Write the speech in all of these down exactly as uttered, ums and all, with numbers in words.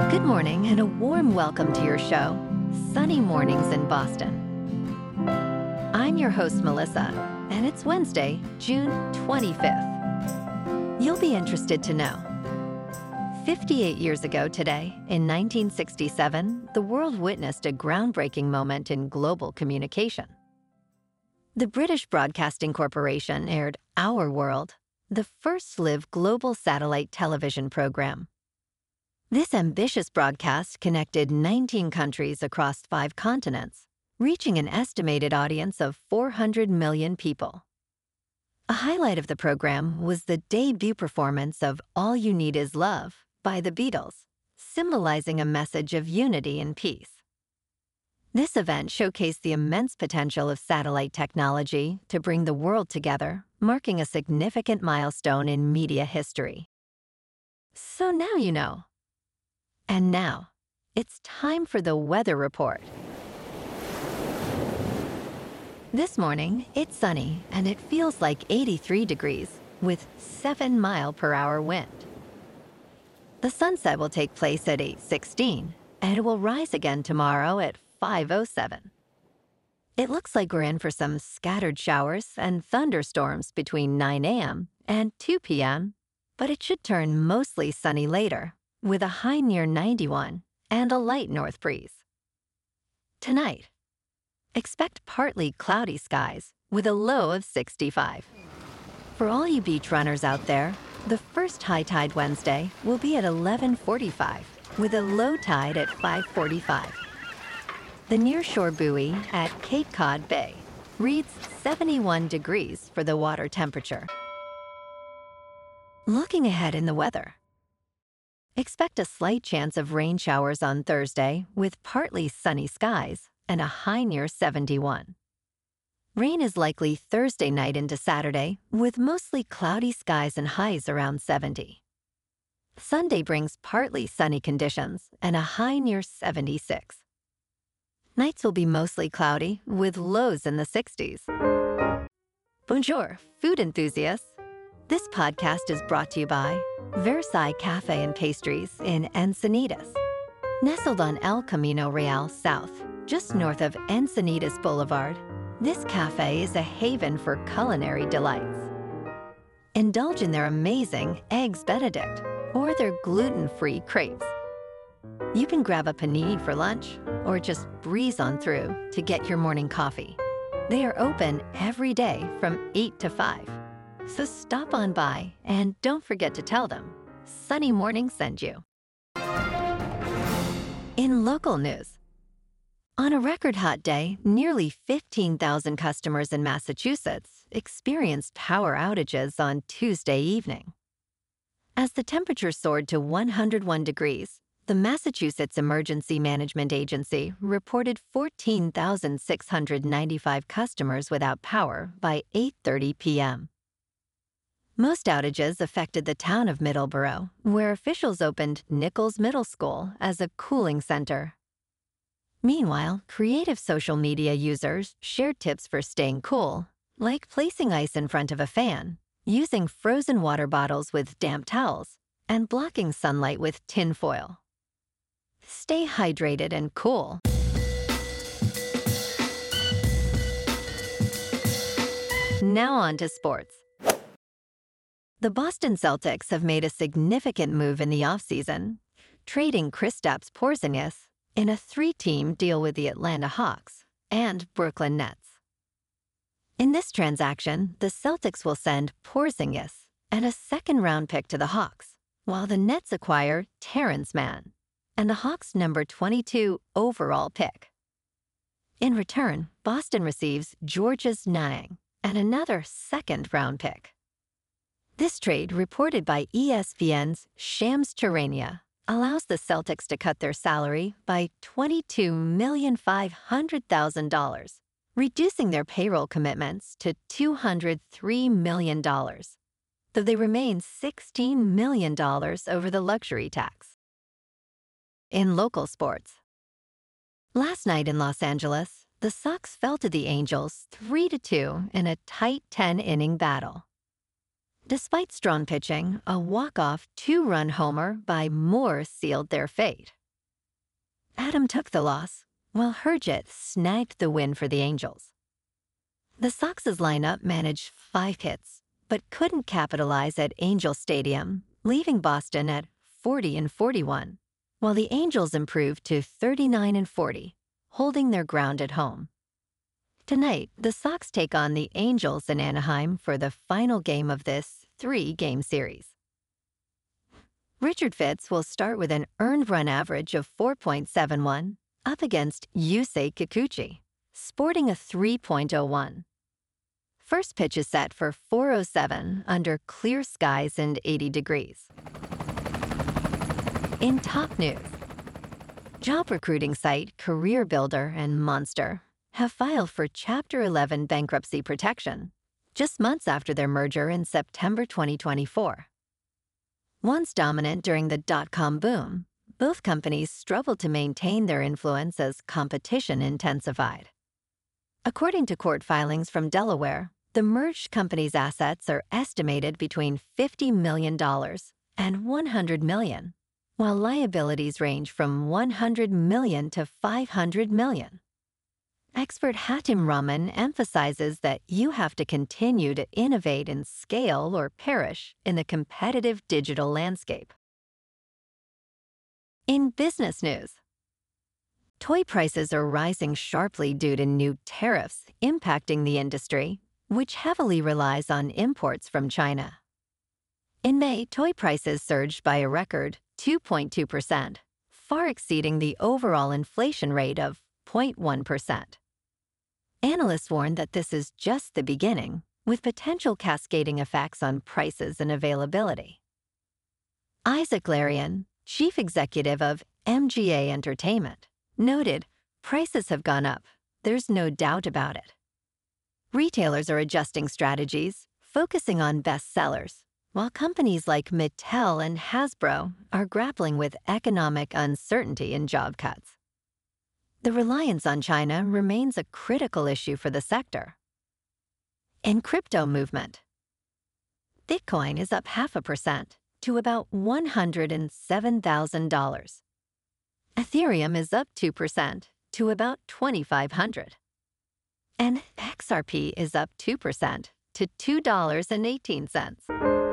Good morning and a warm welcome to your show, Sunny Mornings in Boston. I'm your host, Melissa, and it's Wednesday, June twenty-fifth. You'll be interested to know. fifty-eight years ago today, in nineteen sixty-seven, the world witnessed a groundbreaking moment in global communication. The British Broadcasting Corporation aired Our World, the first live global satellite television program. This ambitious broadcast connected nineteen countries across five continents, reaching an estimated audience of four hundred million people. A highlight of the program was the debut performance of All You Need Is Love by the Beatles, symbolizing a message of unity and peace. This event showcased the immense potential of satellite technology to bring the world together, marking a significant milestone in media history. So now you know. And now, it's time for the weather report. This morning, it's sunny and it feels like eighty-three degrees with seven mile per hour wind. The sunset will take place at eight sixteen and it will rise again tomorrow at five oh seven. It looks like we're in for some scattered showers and thunderstorms between nine a.m. and two p.m., but it should turn mostly sunny later, with a high near ninety-one and a light north breeze. Tonight, expect partly cloudy skies with a low of sixty-five. For all you beach runners out there, the first high tide Wednesday will be at eleven forty-five with a low tide at five forty-five. The nearshore buoy at Cape Cod Bay reads seventy-one degrees for the water temperature. Looking ahead in the weather, expect a slight chance of rain showers on Thursday with partly sunny skies and a high near seventy-one. Rain is likely Thursday night into Saturday with mostly cloudy skies and highs around seventy. Sunday brings partly sunny conditions and a high near seventy-six. Nights will be mostly cloudy with lows in the sixties. Bonjour, food enthusiasts. This podcast is brought to you by Versailles Cafe and Pastries in Encinitas. Nestled on El Camino Real South, just north of Encinitas Boulevard, this cafe is a haven for culinary delights. Indulge in their amazing Eggs Benedict or their gluten-free crepes. You can grab a panini for lunch or just breeze on through to get your morning coffee. They are open every day from eight to five. So stop on by and don't forget to tell them Sunny Morning sent you. In local news, on a record hot day, nearly fifteen thousand customers in Massachusetts experienced power outages on Tuesday evening. As the temperature soared to one hundred one degrees, the Massachusetts Emergency Management Agency reported fourteen thousand six hundred ninety-five customers without power by eight thirty p.m. Most outages affected the town of Middleborough, where officials opened Nichols Middle School as a cooling center. Meanwhile, creative social media users shared tips for staying cool, like placing ice in front of a fan, using frozen water bottles with damp towels, and blocking sunlight with tin foil. Stay hydrated and cool. Now on to sports. The Boston Celtics have made a significant move in the offseason, trading Kristaps Porzingis in a three-team deal with the Atlanta Hawks and Brooklyn Nets. In this transaction, the Celtics will send Porzingis and a second-round pick to the Hawks, while the Nets acquire Terrence Mann and the Hawks' number twenty-two overall pick. In return, Boston receives Georges Niang and another second-round pick. This trade, reported by E S P N's Shams Charania, allows the Celtics to cut their salary by twenty-two million five hundred thousand dollars, reducing their payroll commitments to two hundred three million dollars, though they remain sixteen million dollars over the luxury tax. In local sports, last night in Los Angeles, the Sox fell to the Angels three to two in a tight ten-inning battle. Despite strong pitching, a walk-off two-run homer by Moore sealed their fate, Adam took the loss, while Herjit snagged the win for the Angels. The Sox's lineup managed five hits, but couldn't capitalize at Angel Stadium, leaving Boston at forty and forty-one, while the Angels improved to thirty-nine and forty, holding their ground at home. Tonight, the Sox take on the Angels in Anaheim for the final game of this three-game series. Richard Fitz will start with an earned run average of four point seven one up against Yusei Kikuchi, sporting a three point oh one. First pitch is set for four oh seven under clear skies and eighty degrees. In top news, job recruiting site CareerBuilder and Monster have filed for Chapter eleven bankruptcy protection, just months after their merger in September twenty twenty-four. Once dominant during the dot-com boom, both companies struggled to maintain their influence as competition intensified. According to court filings from Delaware, the merged company's assets are estimated between fifty million dollars and one hundred million dollars, while liabilities range from one hundred million dollars to five hundred million dollars. Expert Hatim Rahman emphasizes that you have to continue to innovate and scale or perish in the competitive digital landscape. In business news, toy prices are rising sharply due to new tariffs impacting the industry, which heavily relies on imports from China. In May, toy prices surged by a record two point two percent, far exceeding the overall inflation rate of zero point one percent. Analysts warn that this is just the beginning, with potential cascading effects on prices and availability. Isaac Larian, chief executive of M G A Entertainment, noted, "Prices have gone up. There's no doubt about it." Retailers are adjusting strategies, focusing on best sellers, while companies like Mattel and Hasbro are grappling with economic uncertainty and job cuts. The reliance on China remains a critical issue for the sector. In crypto movement, Bitcoin is up half a percent to about one hundred seven thousand dollars. Ethereum is up two percent to about twenty-five hundred dollars. And X R P is up two percent to two dollars and eighteen cents.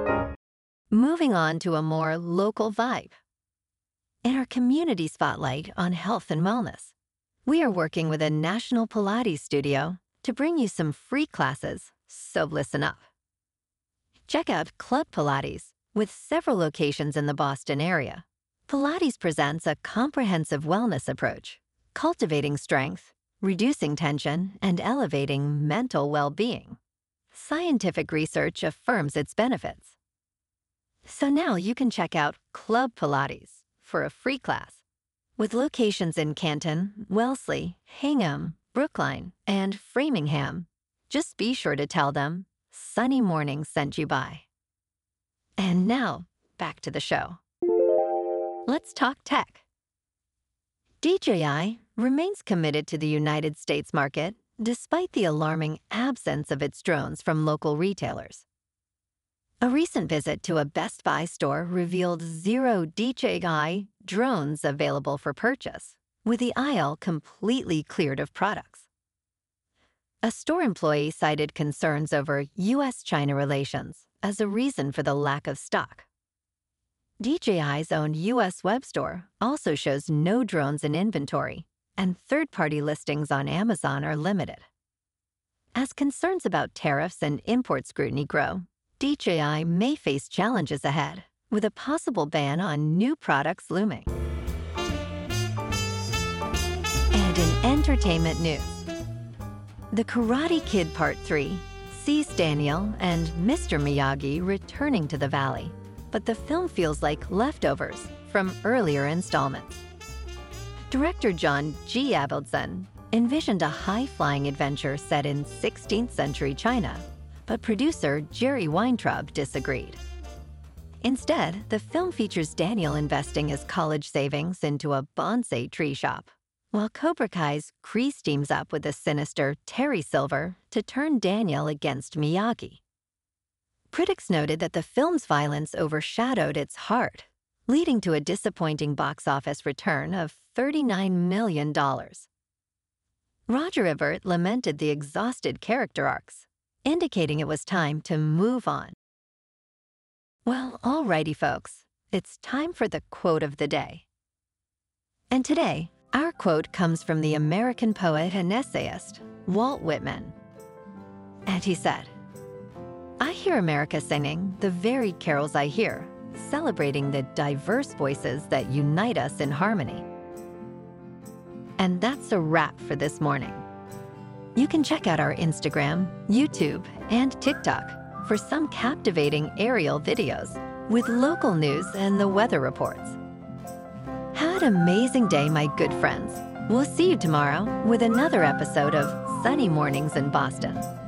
Moving on to a more local vibe. In our community spotlight on health and wellness, we are working with a national Pilates studio to bring you some free classes, so listen up. Check out Club Pilates, with several locations in the Boston area. Pilates presents a comprehensive wellness approach, cultivating strength, reducing tension, and elevating mental well-being. Scientific research affirms its benefits. So now you can check out Club Pilates for a free class, with locations in Canton, Wellesley, Hingham, Brookline, and Framingham. Just be sure to tell them Sunny Morning sent you by. And now, back to the show. Let's talk tech. D J I remains committed to the United States market despite the alarming absence of its drones from local retailers. A recent visit to a Best Buy store revealed zero D J I drones available for purchase, with the aisle completely cleared of products. A store employee cited concerns over U S China relations as a reason for the lack of stock. D J I's own U S web store also shows no drones in inventory, and third-party listings on Amazon are limited. As concerns about tariffs and import scrutiny grow, D J I may face challenges ahead, with a possible ban on new products looming. And in entertainment news, The Karate Kid Part three sees Daniel and Mister Miyagi returning to the Valley, but the film feels like leftovers from earlier installments. Director John G. Avildsen envisioned a high-flying adventure set in sixteenth century China, but producer Jerry Weintraub disagreed. Instead, the film features Daniel investing his college savings into a bonsai tree shop, while Cobra Kai's Kreese teams up with the sinister Terry Silver to turn Daniel against Miyagi. Critics noted that the film's violence overshadowed its heart, leading to a disappointing box office return of thirty-nine million dollars. Roger Ebert lamented the exhausted character arcs, indicating it was time to move on. Well, alrighty, folks, it's time for the quote of the day. And today, our quote comes from the American poet and essayist, Walt Whitman. And he said, "I hear America singing the varied carols I hear, celebrating the diverse voices that unite us in harmony." And that's a wrap for this morning. You can check out our Instagram, YouTube, and TikTok for some captivating aerial videos with local news and the weather reports. Have an amazing day, my good friends. We'll see you tomorrow with another episode of Sunny Mornings in Boston.